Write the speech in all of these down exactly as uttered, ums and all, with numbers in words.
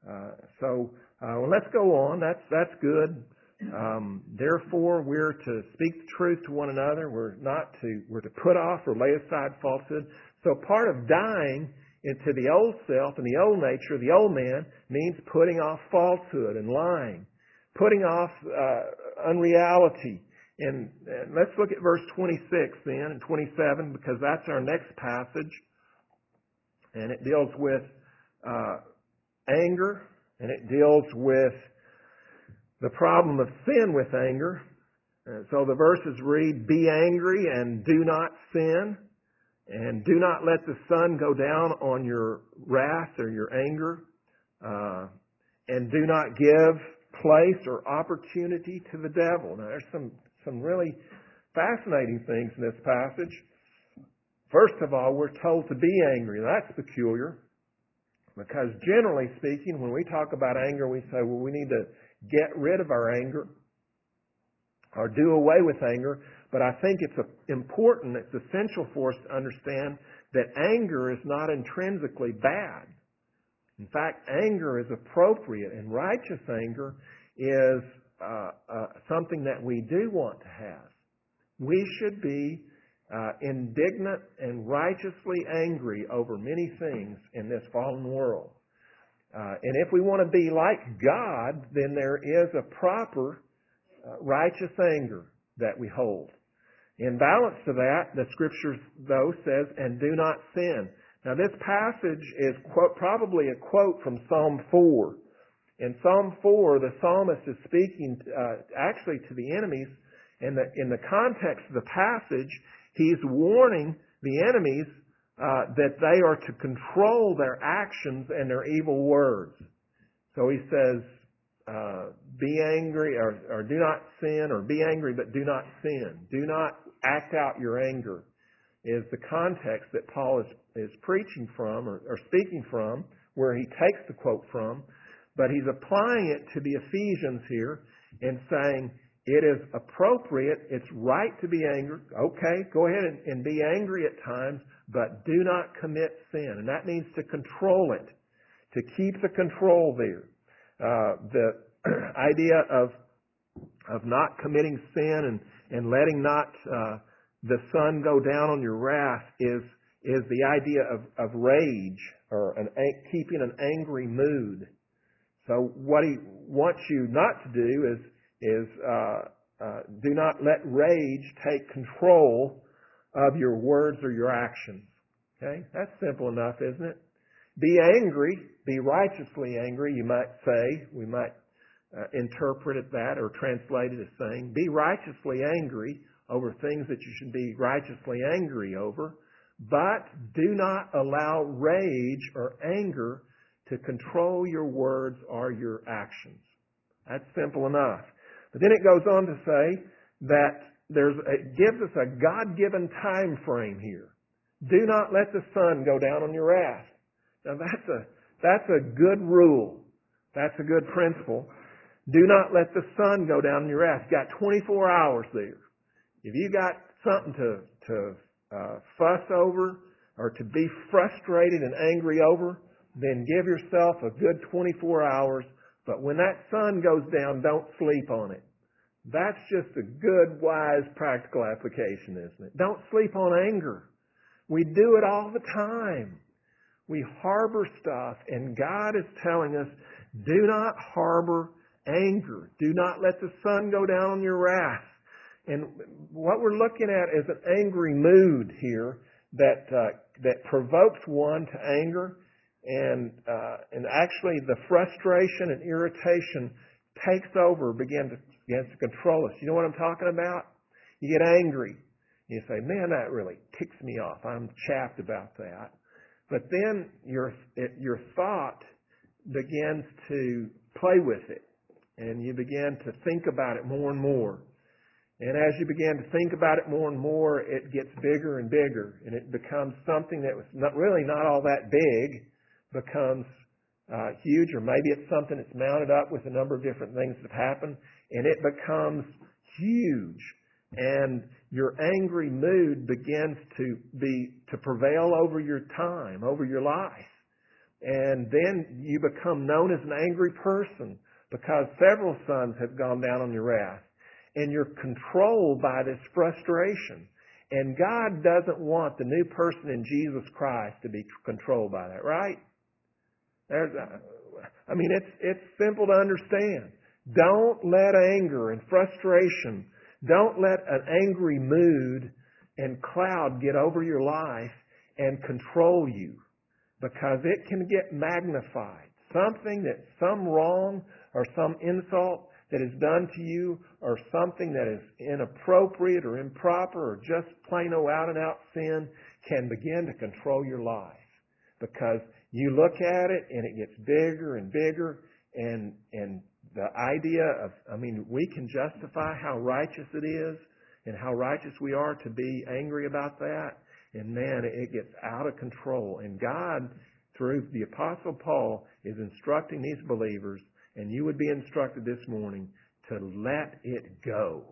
Uh, so uh, well, let's go on. That's that's good. Um, therefore, we're to speak the truth to one another. We're not to we're to put off or lay aside falsehood. So part of dying into the old self and the old nature, the old man, means putting off falsehood and lying, putting off uh, unreality. And, and let's look at verse twenty-six then and twenty-seven, because that's our next passage, and it deals with uh, anger, and it deals with the problem of sin with anger. And so the verses read, "Be angry and do not sin, and do not let the sun go down on your wrath or your anger, uh, and do not give place or opportunity to the devil." Now there's some, some really fascinating things in this passage. First of all, we're told to be angry. That's peculiar, because generally speaking, when we talk about anger, we say, well, we need to get rid of our anger or do away with anger. But I think it's important, it's essential for us to understand that anger is not intrinsically bad. In fact, anger is appropriate, and righteous anger is uh, uh, something that we do want to have. We should be uh, indignant and righteously angry over many things in this fallen world. Uh, and if we want to be like God, then there is a proper uh, righteous anger that we hold. In balance to that, the Scripture, though, says, "And do not sin." Now, this passage is quote, probably a quote from Psalm four. In Psalm four, the psalmist is speaking uh, actually to the enemies. In the, in the context of the passage, he's warning the enemies Uh, that they are to control their actions and their evil words. So he says, uh, be angry or, or do not sin, or be angry but do not sin. Do not act out your anger, is the context that Paul is, is preaching from or, or speaking from, where he takes the quote from. But he's applying it to the Ephesians here and saying, it is appropriate, it's right to be angry. Okay, go ahead and, and be angry at times, but do not commit sin. And that means to control it, to keep the control there. Uh, the idea of of not committing sin and, and letting not uh, the sun go down on your wrath is is the idea of, of rage, or an, keeping an angry mood. So what he wants you not to do is is uh, uh, do not let rage take control of your words or your actions. Okay? That's simple enough, isn't it? Be angry, be righteously angry, you might say. We might uh, interpret it that or translate it as saying, be righteously angry over things that you should be righteously angry over, but do not allow rage or anger to control your words or your actions. That's simple enough. But then it goes on to say that there's it gives us a God-given time frame here. Do not let the sun go down on your wrath. Now that's a that's a good rule. That's a good principle. Do not let the sun go down on your wrath. You've got twenty-four hours there. If you got something to to uh, fuss over or to be frustrated and angry over, then give yourself a good twenty-four hours. But when that sun goes down, don't sleep on it. That's just a good, wise, practical application, isn't it? Don't sleep on anger. We do it all the time. We harbor stuff, and God is telling us, do not harbor anger. Do not let the sun go down on your wrath. And what we're looking at is an angry mood here that uh, that provokes one to anger. And uh, and actually the frustration and irritation takes over, begins to, begins to control us. You know what I'm talking about? You get angry. You say, man, that really ticks me off. I'm chapped about that. But then your it, your thought begins to play with it. And you begin to think about it more and more. And as you begin to think about it more and more, it gets bigger and bigger. And it becomes something that was not really not all that big, becomes uh, huge, or maybe it's something that's mounted up with a number of different things that happen, and it becomes huge. And your angry mood begins to be to prevail over your time, over your life. And then you become known as an angry person because several sons have gone down on your wrath. And you're controlled by this frustration. And God doesn't want the new person in Jesus Christ to be controlled by that, right? There's, I mean, it's it's simple to understand. Don't let anger and frustration, don't let an angry mood and cloud get over your life and control you, because it can get magnified. Something that, some wrong or some insult that is done to you, or something that is inappropriate or improper or just plain old out and out sin, can begin to control your life. Because you look at it and it gets bigger and bigger, and and the idea of, I mean, we can justify how righteous it is and how righteous we are to be angry about that, and man, it gets out of control. And God, through the Apostle Paul, is instructing these believers, and you would be instructed this morning, to let it go.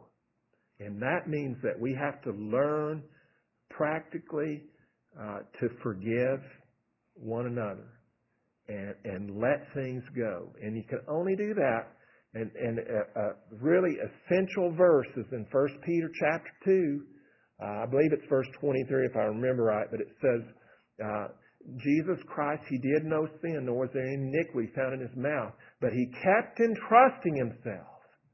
And that means that we have to learn practically uh, to forgive one another and, and let things go. And you can only do that. And, and a, a really essential verse is in First Peter chapter two. Uh, I believe it's verse twenty-three if I remember right, but it says, uh, Jesus Christ, He did no sin, nor was there any iniquity found in His mouth, but He kept entrusting Himself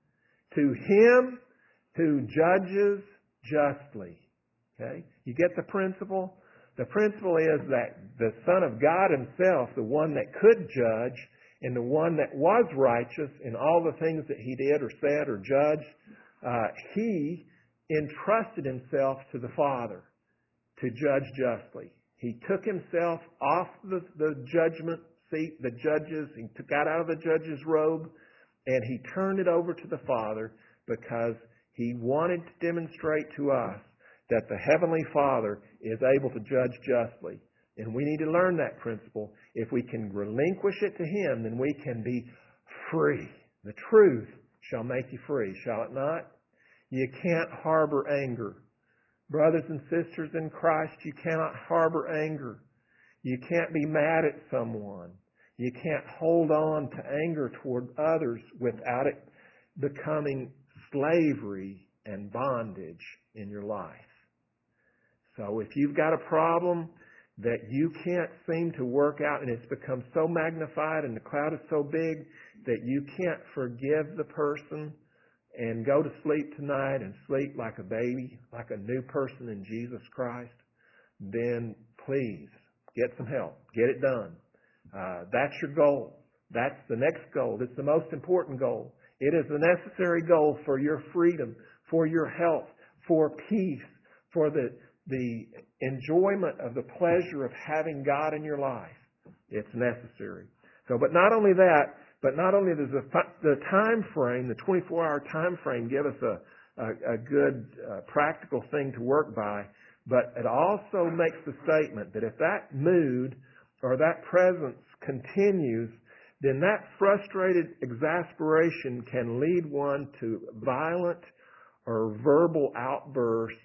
to Him who judges justly. Okay? You get the principle? The principle is that the Son of God Himself, the one that could judge, and the one that was righteous in all the things that He did or said or judged, uh, He entrusted Himself to the Father to judge justly. He took Himself off the, the judgment seat, the judges. He took got out of the judge's robe, and He turned it over to the Father because He wanted to demonstrate to us that the Heavenly Father is able to judge justly. And we need to learn that principle. If we can relinquish it to Him, then we can be free. The truth shall make you free, shall it not? You can't harbor anger. Brothers and sisters in Christ, you cannot harbor anger. You can't be mad at someone. You can't hold on to anger toward others without it becoming slavery and bondage in your life. So if you've got a problem that you can't seem to work out, and it's become so magnified and the cloud is so big that you can't forgive the person and go to sleep tonight and sleep like a baby, like a new person in Jesus Christ, then please get some help. Get it done. Uh, that's your goal. That's the next goal. It's the most important goal. It is the necessary goal for your freedom, for your health, for peace, for the the enjoyment of the pleasure of having God in your life. It's necessary. So, but not only that, but not only does the, the time frame, the twenty-four hour time frame, give us a, a, a good uh, practical thing to work by, but it also makes the statement that if that mood or that presence continues, then that frustrated exasperation can lead one to violent or verbal outbursts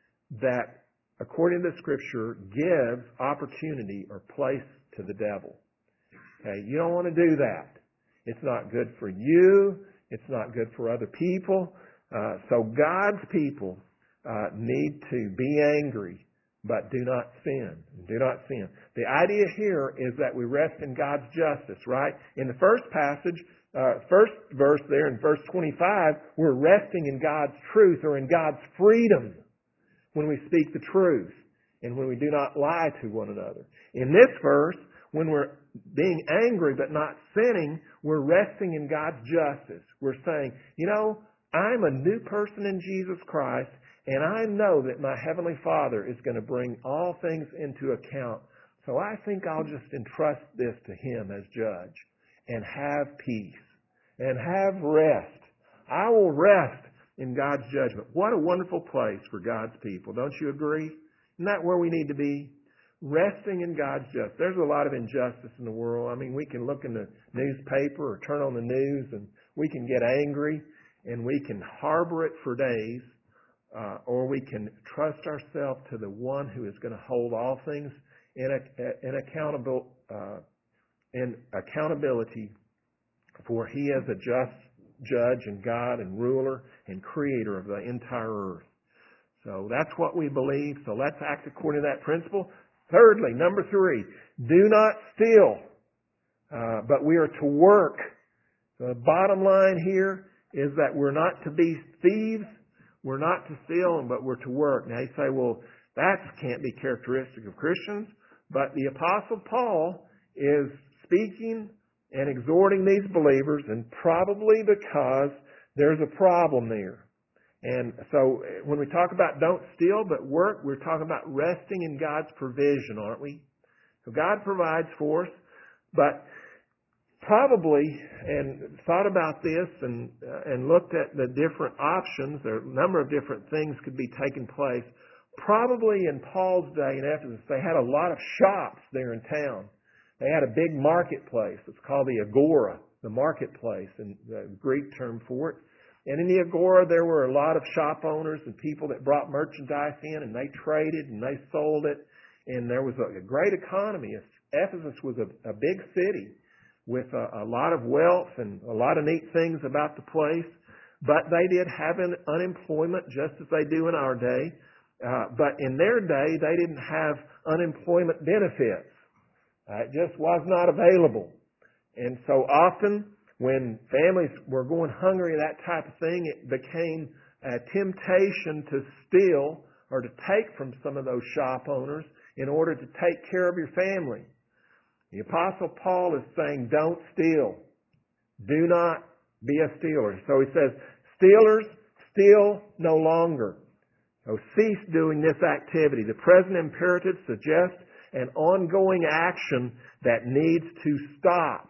that, according to the Scripture, gives opportunity or place to the devil. Okay, you don't want to do that. It's not good for you. It's not good for other people. Uh, so God's people uh, need to be angry, but do not sin. Do not sin. The idea here is that we rest in God's justice, right? In the first passage, uh, first verse there in verse twenty-five, we're resting in God's truth or in God's freedom when we speak the truth and when we do not lie to one another. In this verse, when we're being angry but not sinning, we're resting in God's justice. We're saying, you know, I'm a new person in Jesus Christ, and I know that my Heavenly Father is going to bring all things into account. So I think I'll just entrust this to Him as judge and have peace and have rest. I will rest in God's judgment. What a wonderful place for God's people. Don't you agree? Isn't that where we need to be? Resting in God's justice. There's a lot of injustice in the world. I mean, we can look in the newspaper or turn on the news and we can get angry and we can harbor it for days, uh, or we can trust ourselves to the one who is going to hold all things in, a, in accountable, uh, and accountability, for He is a just judge and God and ruler and creator of the entire earth. So that's what we believe. So let's act according to that principle. Thirdly, number three, do not steal, uh, but we are to work. The bottom line here is that we're not to be thieves, we're not to steal, but we're to work. Now you say, well, that can't be characteristic of Christians, but the Apostle Paul is speaking and exhorting these believers, and probably because there's a problem there. And so when we talk about don't steal but work, we're talking about resting in God's provision, aren't we? So God provides for us, but probably, and thought about this and uh, and looked at the different options, there are a number of different things could be taking place. Probably in Paul's day in Ephesus, they had a lot of shops there in town. They had a big marketplace. It's called the Agora, the marketplace, and the Greek term for it. And in the Agora, there were a lot of shop owners and people that brought merchandise in, and they traded and they sold it. And there was a, a great economy. Ephesus was a, a big city with a, a lot of wealth and a lot of neat things about the place. But they did have an unemployment just as they do in our day. Uh, but in their day, they didn't have unemployment benefits. Uh, it just was not available. And so often, when families were going hungry, that type of thing, it became a temptation to steal or to take from some of those shop owners in order to take care of your family. The Apostle Paul is saying, don't steal. Do not be a stealer. So he says, stealers, steal no longer. So cease doing this activity. The present imperative suggests an ongoing action that needs to stop.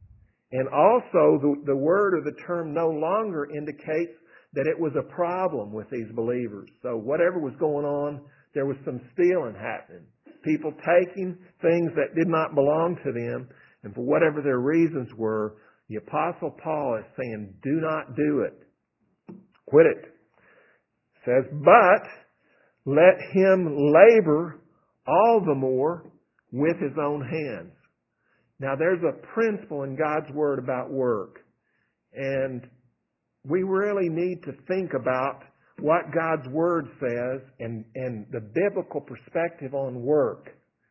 And also, the, the word or the term no longer indicates that it was a problem with these believers. So whatever was going on, there was some stealing happening. People taking things that did not belong to them, and for whatever their reasons were, the Apostle Paul is saying, do not do it. Quit it. It says, but let him labor all the more with his own hands. Now, there's a principle in God's Word about work, and we really need to think about what God's Word says and, and the biblical perspective on work.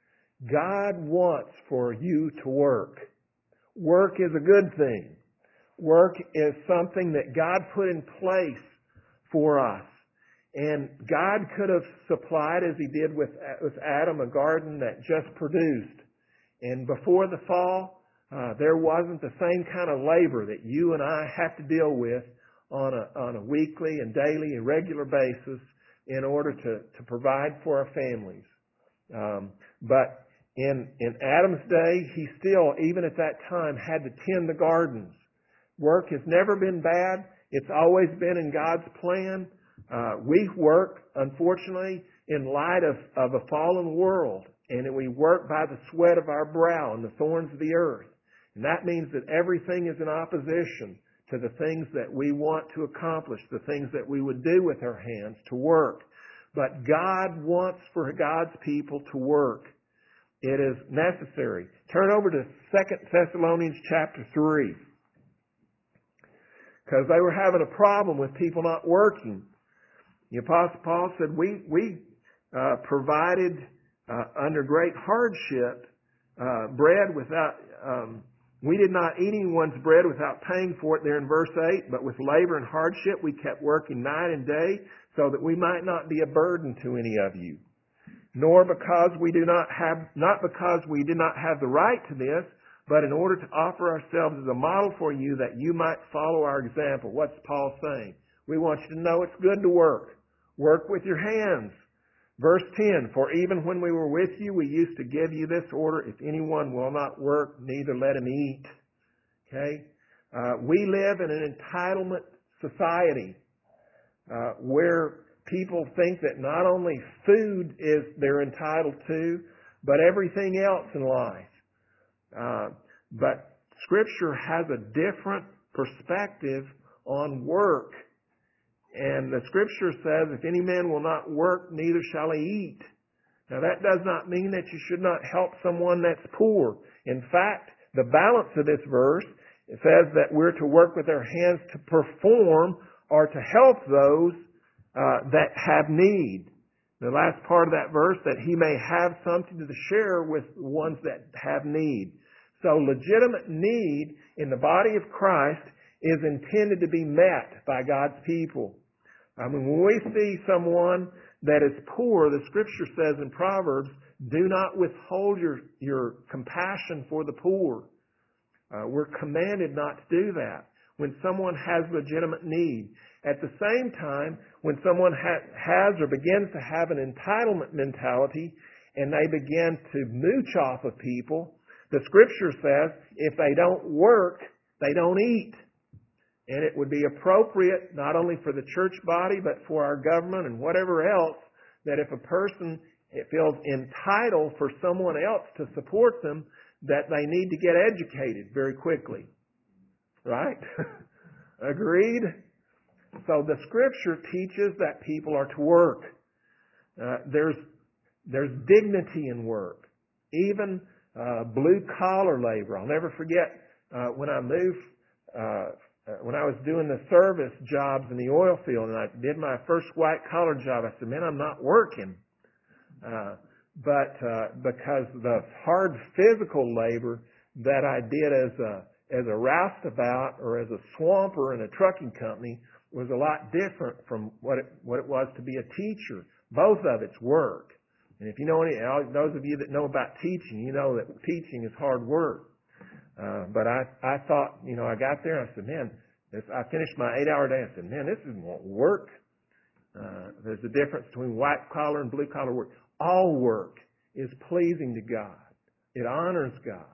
God wants for you to work. Work is a good thing. Work is something that God put in place for us. And God could have supplied, as He did with, with Adam, a garden that just produced. And before the fall, uh, there wasn't the same kind of labor that you and I have to deal with on a, on a weekly and daily and regular basis in order to, to provide for our families. Um, but in, in Adam's day, he still, even at that time, had to tend the gardens. Work has never been bad. It's always been in God's plan. Uh, we work, unfortunately, in light of, of a fallen world. And we work by the sweat of our brow and the thorns of the earth. And that means that everything is in opposition to the things that we want to accomplish, the things that we would do with our hands to work. But God wants for God's people to work. It is necessary. Turn over to Second Thessalonians chapter three. Because they were having a problem with people not working. The Apostle Paul said, we, we uh, provided uh, under great hardship uh, bread without... Um, We did not eat anyone's bread without paying for it there in verse eight, but with labor and hardship we kept working night and day so that we might not be a burden to any of you. Nor because we do not have, not because we did not have the right to this, but in order to offer ourselves as a model for you that you might follow our example. What's Paul saying? We want you to know it's good to work. Work with your hands. Verse ten, for even when we were with you, we used to give you this order, if anyone will not work, neither let him eat. Okay? Uh, we live in an entitlement society uh, where people think that not only food is they're entitled to, but everything else in life. Uh, but Scripture has a different perspective on work. And the Scripture says, if any man will not work, neither shall he eat. Now that does not mean that you should not help someone that's poor. In fact, the balance of this verse, it says that we're to work with our hands to perform or to help those uh, that have need. The last part of that verse, that he may have something to share with ones that have need. So legitimate need in the body of Christ is intended to be met by God's people. I mean, when we see someone that is poor, the Scripture says in Proverbs, do not withhold your, your compassion for the poor. Uh, we're commanded not to do that when someone has legitimate need. At the same time, when someone ha- has or begins to have an entitlement mentality and they begin to mooch off of people, the Scripture says if they don't work, they don't eat. And it would be appropriate not only for the church body but for our government and whatever else, that if a person feels entitled for someone else to support them, that they need to get educated very quickly. Right? Agreed? So the Scripture teaches that people are to work. Uh, there's there's dignity in work. Even uh, blue-collar labor. I'll never forget uh, when I moved, uh, when I was doing the service jobs in the oil field, and I did my first white-collar job, I said, man, I'm not working. Uh, but uh, because the hard physical labor that I did as a as a roustabout or as a swamper in a trucking company was a lot different from what it, what it was to be a teacher. Both of it's work. And if you know any, those of you that know about teaching, you know that teaching is hard work. Uh, but I, I thought, you know, I got there and I said, man, this, I finished my eight-hour day. I said, man, this is work. Uh, there's a difference between white-collar and blue-collar work. All work is pleasing to God. It honors God.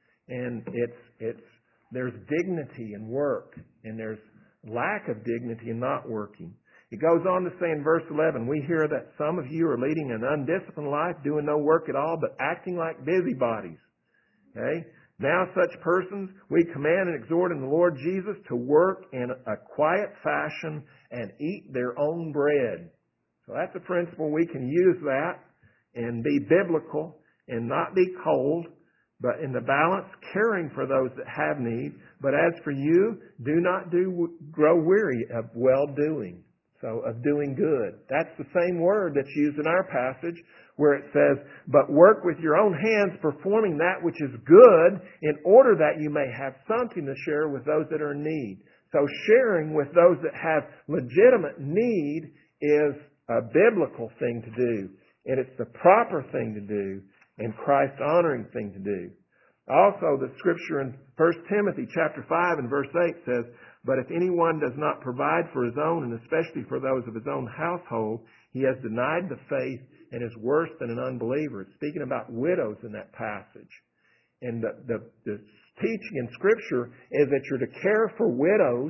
And it's, it's, there's dignity in work, and there's lack of dignity in not working. It goes on to say in verse eleven, we hear that some of you are leading an undisciplined life, doing no work at all, but acting like busybodies. Okay? Now such persons we command and exhort in the Lord Jesus to work in a quiet fashion and eat their own bread. So that's a principle. We can use that and be biblical and not be cold, but in the balance, caring for those that have need. But as for you, do not do grow weary of well-doing. So, of doing good. That's the same word that's used in our passage where it says, but work with your own hands, performing that which is good, in order that you may have something to share with those that are in need. So sharing with those that have legitimate need is a biblical thing to do. And it's the proper thing to do and Christ-honoring thing to do. Also, the Scripture in First Timothy chapter five and verse eight says, but if anyone does not provide for his own, and especially for those of his own household, he has denied the faith and is worse than an unbeliever. It's speaking about widows in that passage. And the, the, the teaching in Scripture is that you're to care for widows.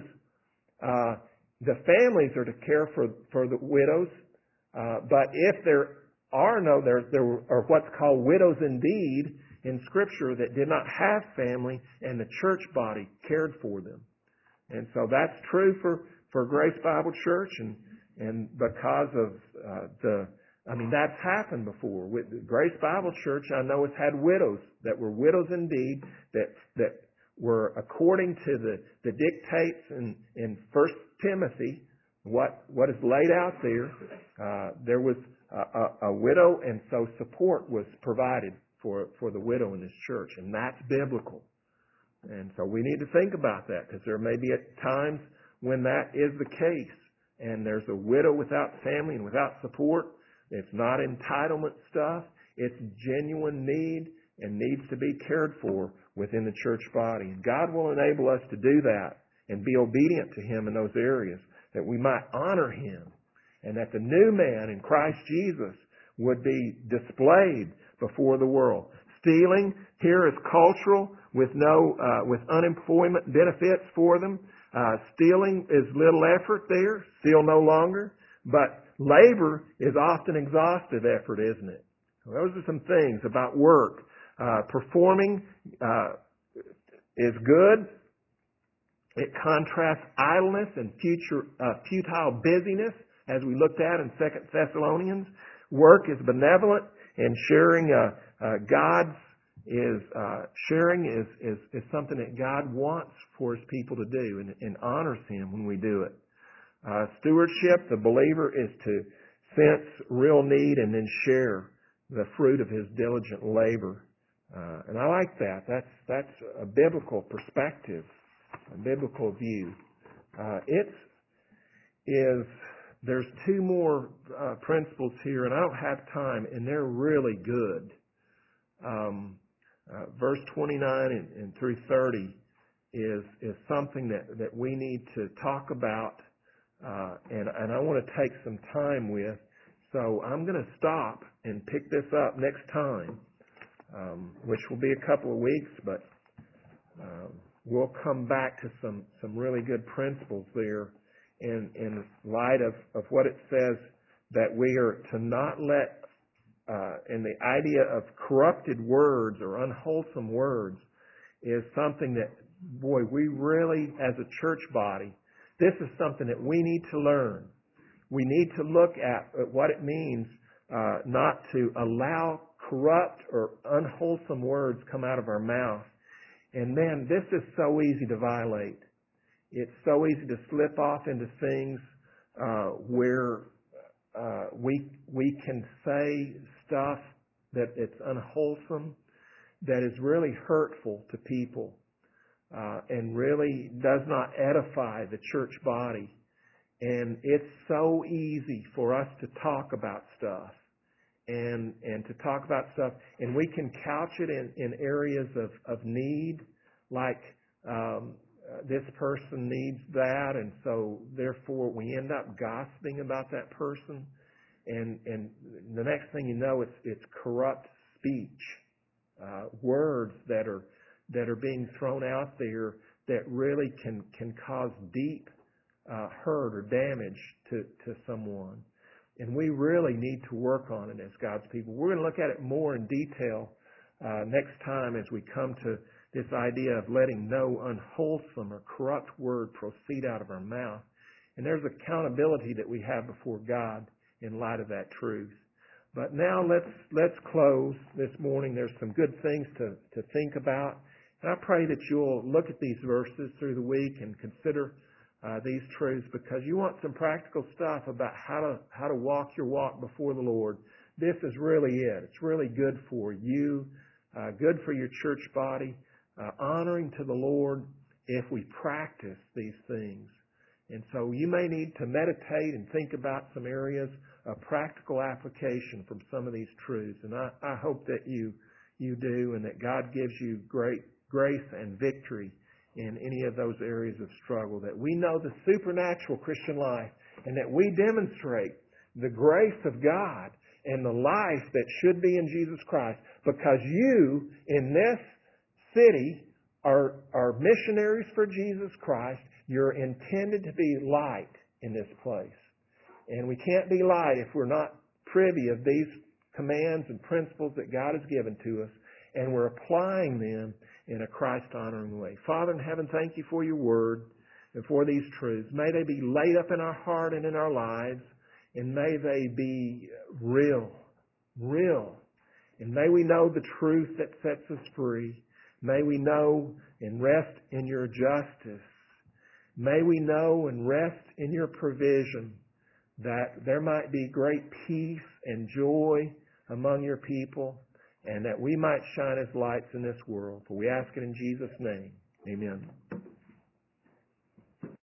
Uh, the families are to care for, for the widows. Uh, but if there are no, there, there are what's called widows indeed in Scripture that did not have family, and the church body cared for them. And so that's true for, for Grace Bible Church, and, and because of uh, the, I mean, that's happened before. With Grace Bible Church, I know it's had widows that were widows indeed, that that were according to the, the dictates in, in First Timothy, what what is laid out there. Uh, there was a, a, a widow, and so support was provided for for the widow in this church, and that's biblical. And so we need to think about that, because there may be at times when that is the case, and there's a widow without family and without support. It's not entitlement stuff. It's genuine need and needs to be cared for within the church body. And God will enable us to do that and be obedient to Him in those areas, that we might honor Him, and that the new man in Christ Jesus would be displayed before the world. Stealing here is cultural, with no uh, with unemployment benefits for them. Uh, stealing is little effort there, steal no longer. But labor is often exhaustive effort, isn't it? Those are some things about work. Uh, performing uh, is good. It contrasts idleness and future, uh, futile busyness, as we looked at in Second Thessalonians. Work is benevolent and sharing uh, uh, God's is uh, sharing is, is, is something that God wants for His people to do and, and honors Him when we do it. Uh, stewardship, the believer is to sense real need and then share the fruit of his diligent labor. Uh, and I like that. That's that's a biblical perspective, a biblical view. Uh, it is. There's two more uh, principles here, and I don't have time, and they're really good. Um, uh, verse twenty-nine and, and through thirty is is something that, that we need to talk about, uh, and and I want to take some time with. So I'm going to stop and pick this up next time, um, which will be a couple of weeks, but um, we'll come back to some, some really good principles there in, in light of, of what it says that we are to not let, uh, and the idea of corrupted words or unwholesome words is something that, boy, we really, as a church body, this is something that we need to learn. We need to look at what it means uh, not to allow corrupt or unwholesome words come out of our mouth. And man, this is so easy to violate. It's so easy to slip off into things uh, where uh, we we can say stuff that it's unwholesome, that is really hurtful to people, uh, and really does not edify the church body. And it's so easy for us to talk about stuff and and to talk about stuff. And we can couch it in, in areas of, of need, like um, uh, this person needs that, and so therefore we end up gossiping about that person. And, and the next thing you know, it's, it's corrupt speech, uh, words that are that are being thrown out there that really can, can cause deep Uh, hurt or damage to, to someone. And we really need to work on it as God's people. We're going to look at it more in detail uh, next time as we come to this idea of letting no unwholesome or corrupt word proceed out of our mouth. And there's accountability that we have before God in light of that truth. But now let's let's close this morning. There's some good things to, to think about. And I pray that you'll look at these verses through the week and consider Uh, these truths, because you want some practical stuff about how to how to walk your walk before the Lord. This is really it. It's really good for you, uh, good for your church body, uh, honoring to the Lord if we practice these things. And so you may need to meditate and think about some areas of practical application from some of these truths. And I, I hope that you you do, and that God gives you great grace and victory in any of those areas of struggle, that we know the supernatural Christian life, and that we demonstrate the grace of God and the life that should be in Jesus Christ, because you in this city are, are missionaries for Jesus Christ. You're intended to be light in this place. And we can't be light if we're not privy of these commands and principles that God has given to us, and we're applying them in a Christ-honoring way. Father in heaven, thank you for your word and for these truths. May they be laid up in our heart and in our lives, and may they be real, real. And may we know the truth that sets us free. May we know and rest in your justice. May we know and rest in your provision, that there might be great peace and joy among your people, and that we might shine as lights in this world. For we ask it in Jesus' name. Amen.